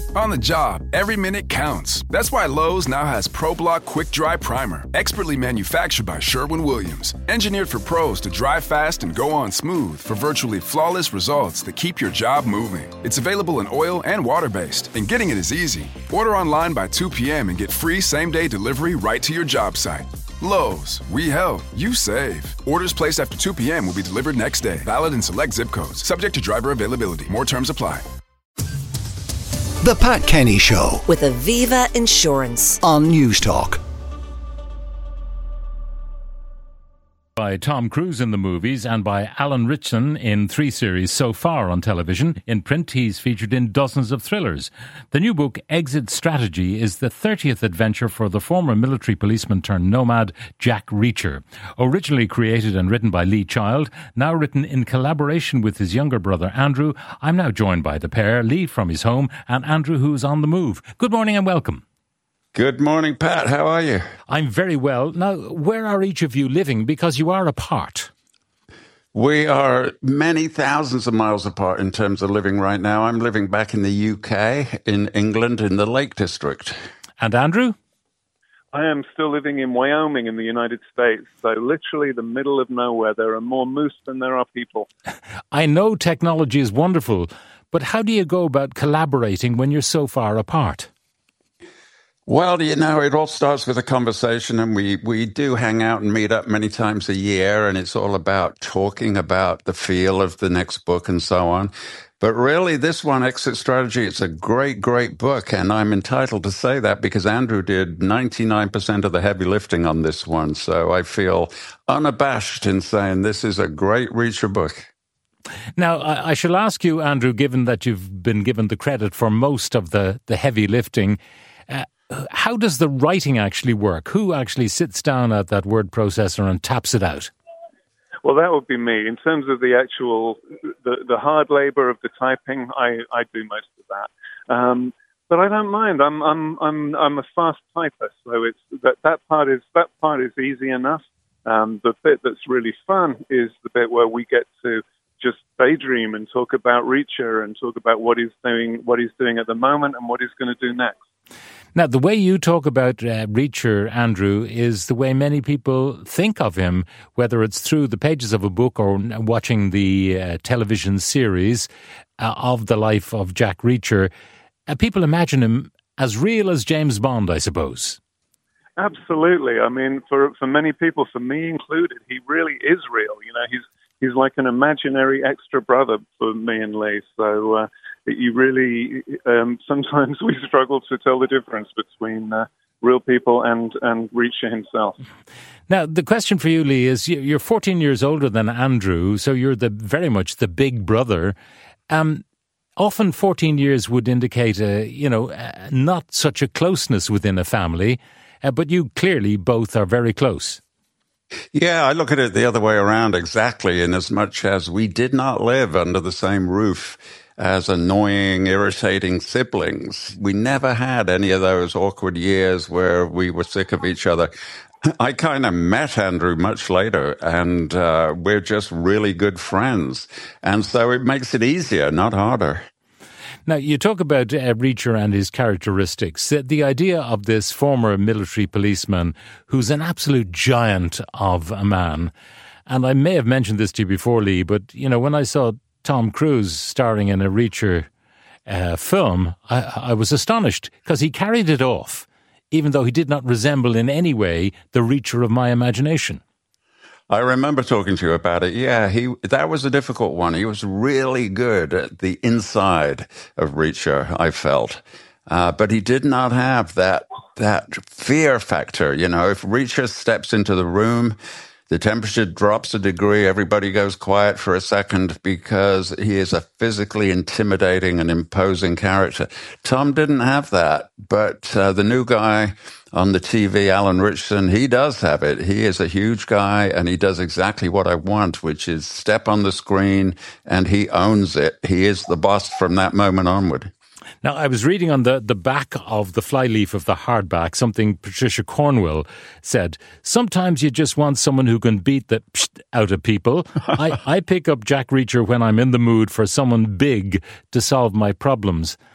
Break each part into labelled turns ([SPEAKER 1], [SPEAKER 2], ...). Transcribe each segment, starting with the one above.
[SPEAKER 1] On the job, every minute counts. That's why Lowe's now has ProBlock Quick Dry Primer, expertly manufactured by Sherwin-Williams. Engineered for pros to dry fast and go on smooth for virtually flawless results that keep your job moving. It's available in oil and water-based, and getting it is easy. Order online by 2 p.m. and get free same-day delivery right to your job site. Lowe's, we help, you save. Orders placed after 2 p.m. will be delivered next day. Valid in select zip codes. Subject to driver availability. More terms apply.
[SPEAKER 2] The Pat Kenny Show
[SPEAKER 3] with Aviva Insurance
[SPEAKER 2] on News Talk.
[SPEAKER 4] By Tom Cruise in the movies and by Alan Ritchson in 3 series so far on television. In print, he's featured in dozens of thrillers. The new book, Exit Strategy, is the 30th adventure for the former military policeman turned nomad Jack Reacher. Originally created and written by Lee Child, now written in collaboration with his younger brother Andrew, I'm now joined by the pair, Lee from his home and Andrew who's on the move. Good morning and welcome.
[SPEAKER 5] Good morning, Pat. How are you?
[SPEAKER 4] I'm very well. Now, where are each of you living? Because you are apart.
[SPEAKER 5] We are many thousands of miles apart in terms of living right now. I'm living back in the UK, in England, in the Lake District.
[SPEAKER 4] And Andrew?
[SPEAKER 6] I am still living in Wyoming in the United States, so literally the middle of nowhere. There are more moose than there are people.
[SPEAKER 4] I know technology is wonderful, but how do you go about collaborating when you're so far apart?
[SPEAKER 5] Well, you know, it all starts with a conversation, and we do hang out and meet up many times a year, and it's all about talking about the feel of the next book and so on. But really, this one, Exit Strategy, it's a great, great book, and I'm entitled to say that because Andrew did 99% of the heavy lifting on this one, so I feel unabashed in saying this is a great Reacher book.
[SPEAKER 4] Now, I shall ask you, Andrew, given that you've been given the credit for most of the heavy lifting, how does the writing actually work? Who actually sits down at that word processor and taps it out?
[SPEAKER 6] Well, that would be me. In terms of the actual, the hard labor of the typing, I do most of that. But I don't mind. I'm a fast typist, so it's that part is easy enough. The bit that's really fun is the bit where we get to just daydream and talk about Reacher and talk about what he's doing at the moment and what he's going to do next.
[SPEAKER 4] Now, the way you talk about Reacher, Andrew, is the way many people think of him, whether it's through the pages of a book or watching the television series of the life of Jack Reacher. People imagine him as real as James Bond, I suppose.
[SPEAKER 6] Absolutely. I mean, for many people, for me included, he really is real. You know, he's like an imaginary extra brother for me and Lee. So you really, sometimes we struggle to tell the difference between real people and Reacher himself.
[SPEAKER 4] Now, the question for you, Lee, is you're 14 years older than Andrew, so you're very much the big brother. Often 14 years would indicate, not such a closeness within a family, but you clearly both are very close.
[SPEAKER 5] Yeah, I look at it the other way around exactly, in as much as we did not live under the same roof as annoying, irritating siblings. We never had any of those awkward years where we were sick of each other. I kind of met Andrew much later, and we're just really good friends. And so it makes it easier, not harder.
[SPEAKER 4] Now, you talk about Reacher and his characteristics. The idea of this former military policeman who's an absolute giant of a man. And I may have mentioned this to you before, Lee, but, you know, when I saw Tom Cruise starring in a Reacher film, I was astonished because he carried it off, even though he did not resemble in any way the Reacher of my imagination.
[SPEAKER 5] I remember talking to you about it. Yeah, that was a difficult one. He was really good at the inside of Reacher, I felt. But he did not have that fear factor. You know, if Reacher steps into the room, the temperature drops a degree, everybody goes quiet for a second because he is a physically intimidating and imposing character. Tom didn't have that, but the new guy on the TV, Alan Ritchson, he does have it. He is a huge guy, and he does exactly what I want, which is step on the screen, and he owns it. He is the boss from that moment onward.
[SPEAKER 4] Now, I was reading on the back of the flyleaf of the hardback something Patricia Cornwell said. Sometimes you just want someone who can beat the psht out of people. I pick up Jack Reacher when I'm in the mood for someone big to solve my problems.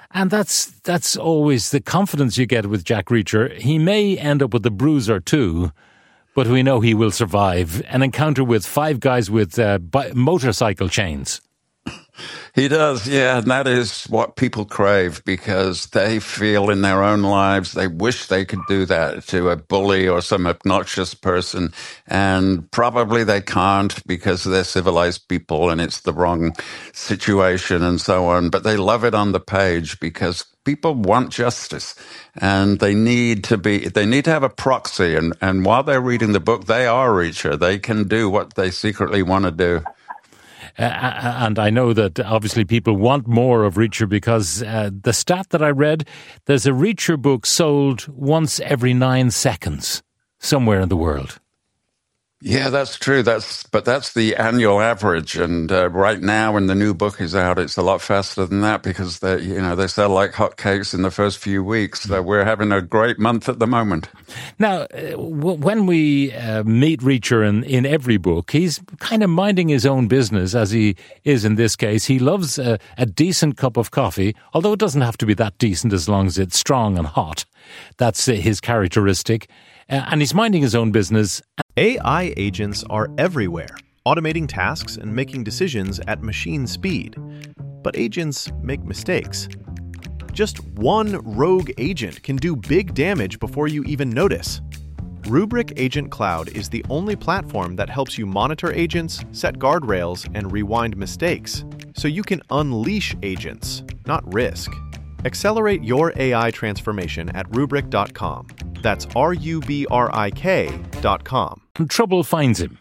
[SPEAKER 4] And that's always the confidence you get with Jack Reacher. He may end up with a bruise or two, but we know he will survive an encounter with 5 guys with motorcycle chains.
[SPEAKER 5] He does, yeah, and that is what people crave because they feel in their own lives they wish they could do that to a bully or some obnoxious person, and probably they can't because they're civilized people and it's the wrong situation and so on, but they love it on the page because people want justice and they need to have a proxy, and while they're reading the book, they are Reacher. They can do what they secretly want to do.
[SPEAKER 4] And I know that obviously people want more of Reacher because the stat that I read, there's a Reacher book sold once every 9 seconds somewhere in the world.
[SPEAKER 5] Yeah, that's true. That's the annual average. And right now, when the new book is out, it's a lot faster than that because they sell like hotcakes in the first few weeks. So we're having a great month at the moment.
[SPEAKER 4] Now, when we meet Reacher in every book, he's kind of minding his own business, as he is in this case. He loves a decent cup of coffee, although it doesn't have to be that decent as long as it's strong and hot. That's his characteristic. And he's minding his own business.
[SPEAKER 7] AI agents are everywhere, automating tasks and making decisions at machine speed. But agents make mistakes. Just one rogue agent can do big damage before you even notice. Rubrik Agent Cloud is the only platform that helps you monitor agents, set guardrails, and rewind mistakes, so you can unleash agents, not risk. Accelerate your AI transformation at Rubrik.com. That's RUBRIK.com.
[SPEAKER 4] Trouble finds him.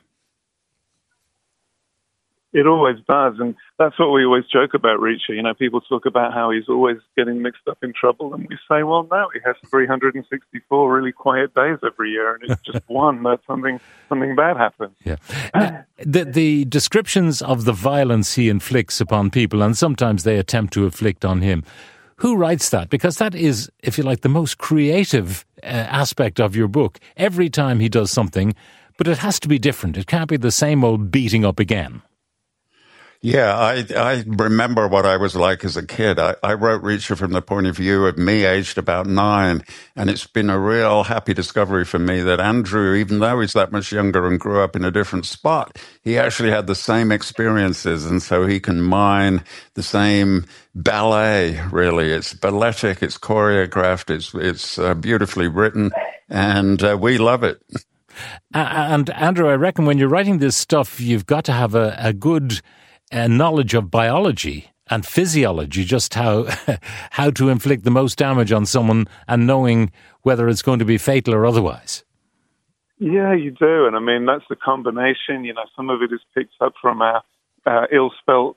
[SPEAKER 6] It always does, and that's what we always joke about Reacher. You know, people talk about how he's always getting mixed up in trouble, and we say, well, no, he has 364 really quiet days every year, and it's just one that something bad happens.
[SPEAKER 4] Yeah. The descriptions of the violence he inflicts upon people, and sometimes they attempt to inflict on him, who writes that? Because that is, if you like, the most creative aspect of your book. Every time he does something, but it has to be different. It can't be the same old beating up again.
[SPEAKER 5] Yeah, I remember what I was like as a kid. I wrote Reacher from the point of view of me aged about 9, and it's been a real happy discovery for me that Andrew, even though he's that much younger and grew up in a different spot, he actually had the same experiences, and so he can mine the same ballet, really. It's balletic, it's choreographed, it's beautifully written, and we love it.
[SPEAKER 4] And Andrew, I reckon when you're writing this stuff, you've got to have a good knowledge of biology and physiology, just how to inflict the most damage on someone and knowing whether it's going to be fatal or otherwise.
[SPEAKER 6] Yeah, you do. And I mean, that's the combination. You know, some of it is picked up from our ill-spent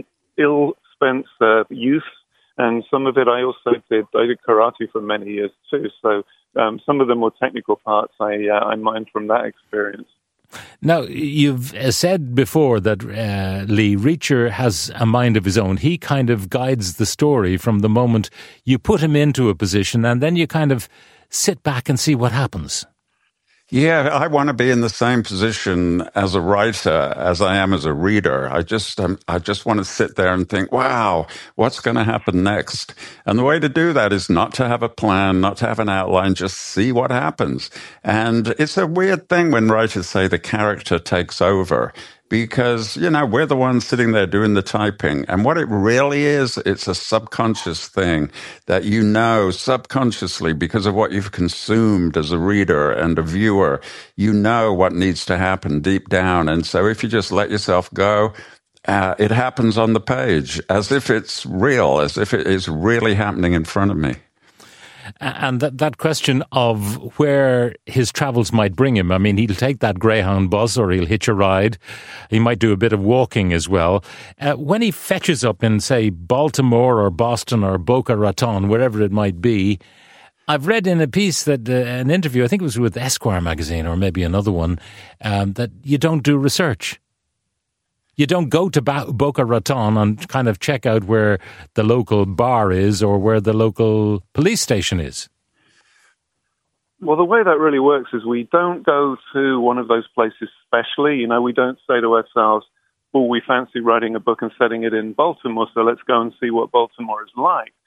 [SPEAKER 6] youth. And some of it I did karate for many years too. So some of the more technical parts I mined from that experience.
[SPEAKER 4] Now, you've said before that Lee Reacher has a mind of his own. He kind of guides the story from the moment you put him into a position, and then you kind of sit back and see what happens.
[SPEAKER 5] Yeah, I want to be in the same position as a writer as I am as a reader. I just want to sit there and think, wow, what's going to happen next? And the way to do that is not to have a plan, not to have an outline, just see what happens. And it's a weird thing when writers say the character takes over, because, you know, we're the ones sitting there doing the typing. And what it really is, it's a subconscious thing that you know subconsciously because of what you've consumed as a reader and a viewer. You know what needs to happen deep down. And so if you just let yourself go, it happens on the page as if it's real, as if it is really happening in front of me.
[SPEAKER 4] And that question of where his travels might bring him, I mean, he'll take that Greyhound bus or he'll hitch a ride. He might do a bit of walking as well. When he fetches up in, say, Baltimore or Boston or Boca Raton, wherever it might be, I've read in a piece that an interview, I think it was with Esquire magazine or maybe another one, that you don't do research. You don't go to Boca Raton and kind of check out where the local bar is or where the local police station is.
[SPEAKER 6] Well, the way that really works is we don't go to one of those places specially. You know, we don't say to ourselves, oh, we fancy writing a book and setting it in Baltimore, so let's go and see what Baltimore is like.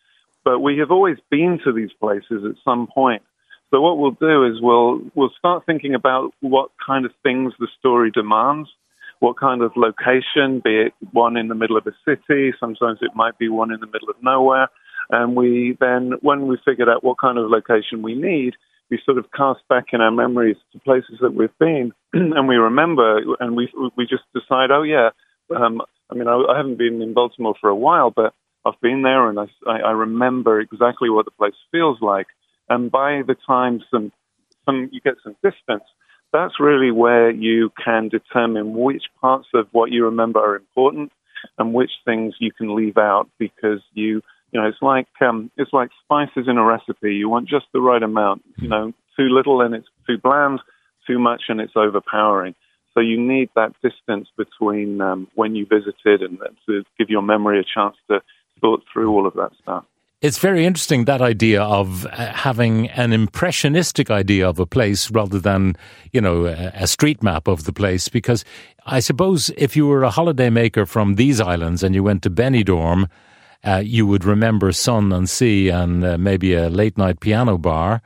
[SPEAKER 6] but we have always been to these places at some point. So what we'll do is we'll start thinking about what kind of things the story demands, what kind of location, be it one in the middle of a city, sometimes it might be one in the middle of nowhere. And we then, when we figured out what kind of location we need, we sort of cast back in our memories to places that we've been, and we remember, and we just decide, oh yeah, I haven't been in Baltimore for a while, but I've been there, and I remember exactly what the place feels like. And by the time you get some distance, that's really where you can determine which parts of what you remember are important and which things you can leave out, because it's like spices in a recipe. You want just the right amount. Too little and it's too bland, too much and it's overpowering. So you need that distance between when you visited and to give your memory a chance to thought through all of that stuff.
[SPEAKER 4] It's very interesting, that idea of having an impressionistic idea of a place rather than, a street map of the place, because I suppose if you were a holidaymaker from these islands and you went to Benidorm, you would remember sun and sea and maybe a late-night piano bar.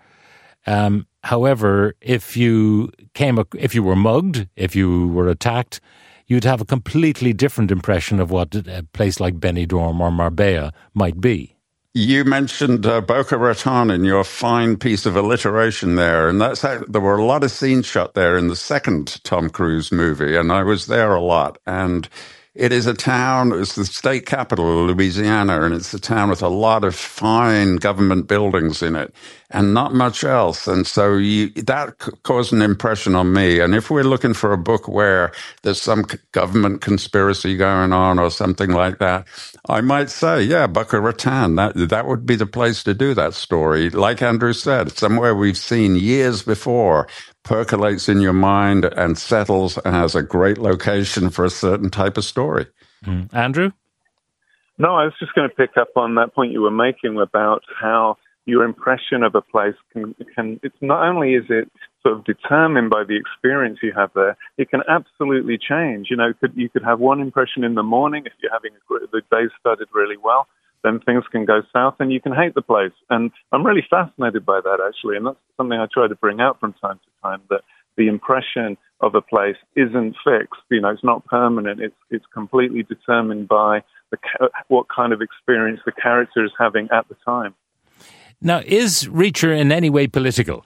[SPEAKER 4] However, if you were mugged, if you were attacked, you'd have a completely different impression of what a place like Benidorm or Marbella might be.
[SPEAKER 5] You mentioned Boca Raton in your fine piece of alliteration there, and there were a lot of scenes shot there in the second Tom Cruise movie, and I was there a lot. And it is a town, it's the state capital of Louisiana, and it's a town with a lot of fine government buildings in it and not much else. And so that caused an impression on me. And if we're looking for a book where there's some government conspiracy going on or something like that, I might say, yeah, Boca Raton, that would be the place to do that story. Like Andrew said, somewhere we've seen years before, percolates in your mind and settles and has a great location for a certain type of story.
[SPEAKER 4] Andrew?
[SPEAKER 6] No, I was just going to pick up on that point you were making about how your impression of a place can it's not only is it sort of determined by the experience you have there, it can absolutely change. You could have one impression in the morning if you're having the day started really well, then things can go south and you can hate the place. And I'm really fascinated by that, actually. And that's something I try to bring out from time to time, that the impression of a place isn't fixed. It's not permanent. It's completely determined by what kind of experience the character is having at the time.
[SPEAKER 4] Now, is Reacher in any way political?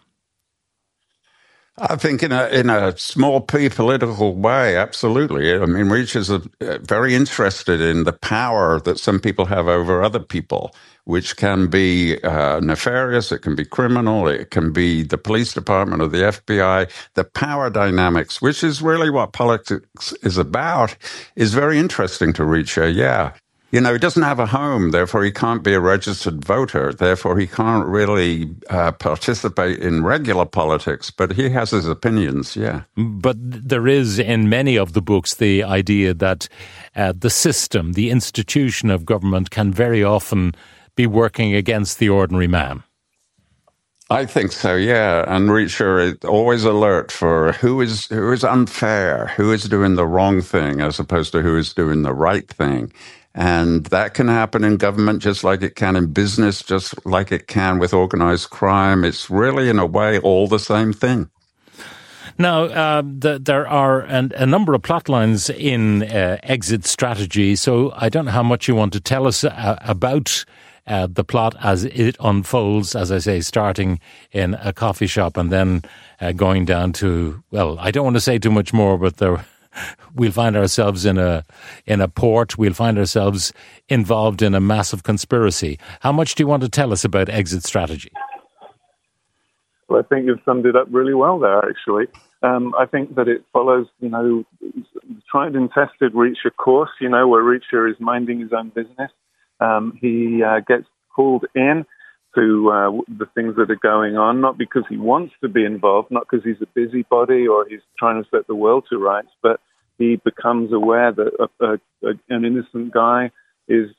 [SPEAKER 5] I think in a small p political way, absolutely. I mean, Reacher's very interested in the power that some people have over other people, which can be nefarious, it can be criminal, it can be the police department or the FBI. The power dynamics, which is really what politics is about, is very interesting to Reacher, yeah. He doesn't have a home, therefore he can't be a registered voter, therefore he can't really participate in regular politics, but he has his opinions, yeah.
[SPEAKER 4] But there is, in many of the books, the idea that the system, the institution of government can very often be working against the ordinary man.
[SPEAKER 5] I think so, yeah. And Reacher is always alert for who is unfair, who is doing the wrong thing, as opposed to who is doing the right thing. And that can happen in government just like it can in business, just like it can with organized crime. It's really, in a way, all the same thing.
[SPEAKER 4] Now, there are a number of plot lines in Exit Strategy, so I don't know how much you want to tell us about the plot as it unfolds, as I say, starting in a coffee shop and then going down to, well, I don't want to say too much more, but we'll find ourselves in a port. We'll find ourselves involved in a massive conspiracy. How much do you want to tell us about Exit Strategy?
[SPEAKER 6] Well, I think you've summed it up really well there, actually. I think that it follows, tried and tested Reacher course, where Reacher is minding his own business. He gets pulled in to the things that are going on, not because he wants to be involved, not because he's a busybody or he's trying to set the world to rights, but he becomes aware that an innocent guy is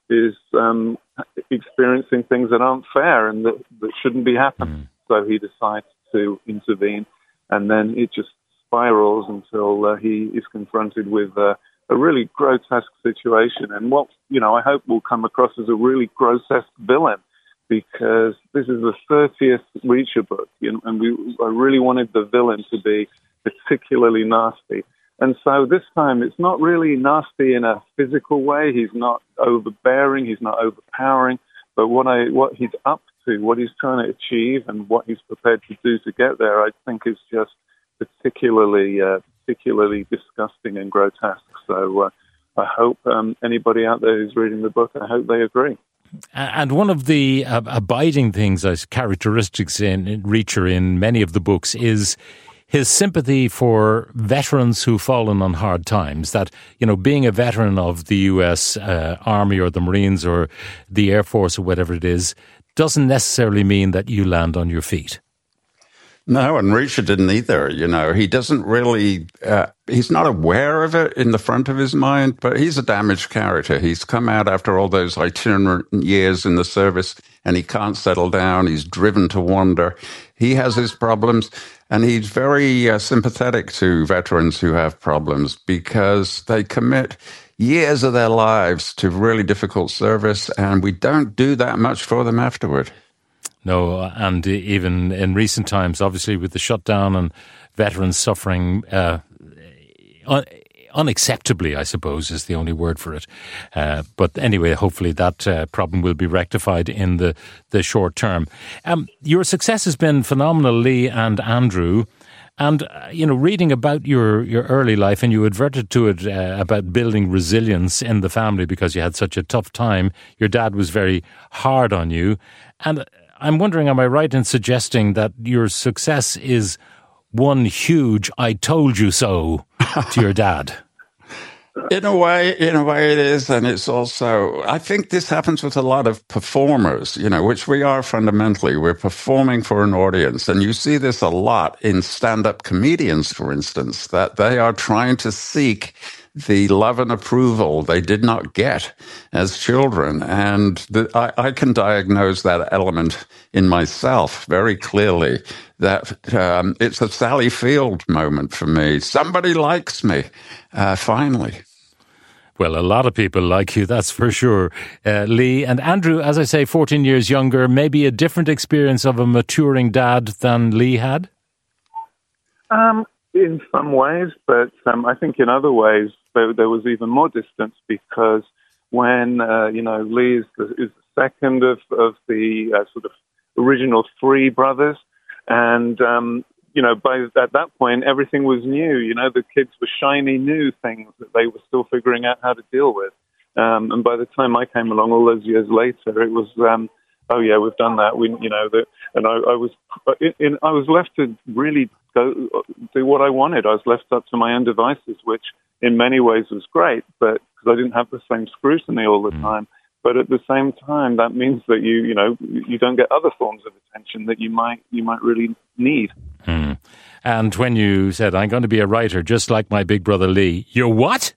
[SPEAKER 6] experiencing things that aren't fair and that shouldn't be happening. So he decides to intervene, and then it just spirals until he is confronted with a really grotesque situation, and what I hope will come across as a really grotesque villain. because this is the 30th Reacher book, and I really wanted the villain to be particularly nasty. And so this time it's not really nasty in a physical way. He's not overbearing, he's not overpowering, but what he's up to, what he's trying to achieve, and what he's prepared to do to get there, I think is just particularly disgusting and grotesque. So I hope anybody out there who's reading the book, I hope they agree.
[SPEAKER 4] And one of the abiding things, as characteristics in Reacher in many of the books, is his sympathy for veterans who've fallen on hard times. That, being a veteran of the U.S. Army or the Marines or the Air Force or whatever it is, doesn't necessarily mean that you land on your feet.
[SPEAKER 5] No, and Reacher didn't either. He doesn't really, he's not aware of it in the front of his mind, but he's a damaged character. He's come out after all those itinerant years in the service, and he can't settle down. He's driven to wander. He has his problems, and he's very sympathetic to veterans who have problems because they commit years of their lives to really difficult service, and we don't do that much for them afterward.
[SPEAKER 4] No, and even in recent times, obviously with the shutdown and veterans suffering unacceptably, I suppose, is the only word for it. But anyway, hopefully that problem will be rectified in the short term. Your success has been phenomenal, Lee and Andrew. And, reading about your early life, and you adverted to it about building resilience in the family because you had such a tough time. Your dad was very hard on you. And I'm wondering, am I right in suggesting that your success is one huge "I told you so" to your dad?
[SPEAKER 5] In a way it is. And it's also, I think this happens with a lot of performers, which we are fundamentally. We're performing for an audience. And you see this a lot in stand-up comedians, for instance, that they are trying to seek the love and approval they did not get as children. And I can diagnose that element in myself very clearly, that it's a Sally Field moment for me. Somebody likes me, finally.
[SPEAKER 4] Well, a lot of people like you, that's for sure. Lee and Andrew, as I say, 14 years younger, maybe a different experience of a maturing dad than Lee had?
[SPEAKER 6] In some ways, but I think in other ways there was even more distance because when, Lee is the second of the sort of original three brothers, and at that point, everything was new. The kids were shiny new things that they were still figuring out how to deal with. And by the time I came along all those years later, it was, oh yeah, we've done that. And I was left to really go do what I wanted. I was left up to my own devices, which in many ways was great, but because I didn't have the same scrutiny all the time. But at the same time, that means that you don't get other forms of attention that you might really need.
[SPEAKER 4] And when you said, I'm going to be a writer just like my big brother Lee, you're what?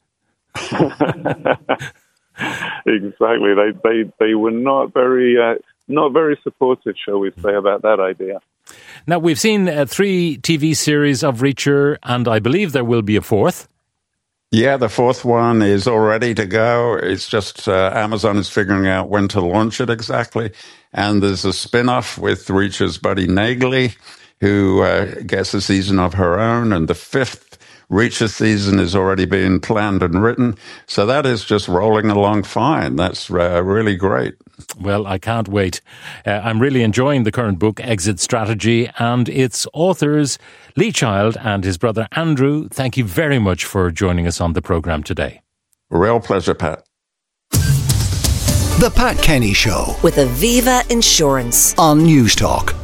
[SPEAKER 6] Exactly. They were not very supportive, shall we say, about that idea.
[SPEAKER 4] Now, we've seen 3 TV series of Reacher, and I believe there will be a 4th.
[SPEAKER 5] Yeah, the 4th one is all ready to go. It's just Amazon is figuring out when to launch it exactly. And there's a spin-off with Reacher's buddy Nagley, who gets a season of her own. And the 5th Reacher season is already being planned and written. So that is just rolling along fine. That's really great.
[SPEAKER 4] Well, I can't wait. I'm really enjoying the current book, Exit Strategy, and its authors, Lee Child and his brother Andrew. Thank you very much for joining us on the program today.
[SPEAKER 5] Real pleasure, Pat.
[SPEAKER 2] The Pat Kenny Show
[SPEAKER 3] with Aviva Insurance
[SPEAKER 2] on News Talk.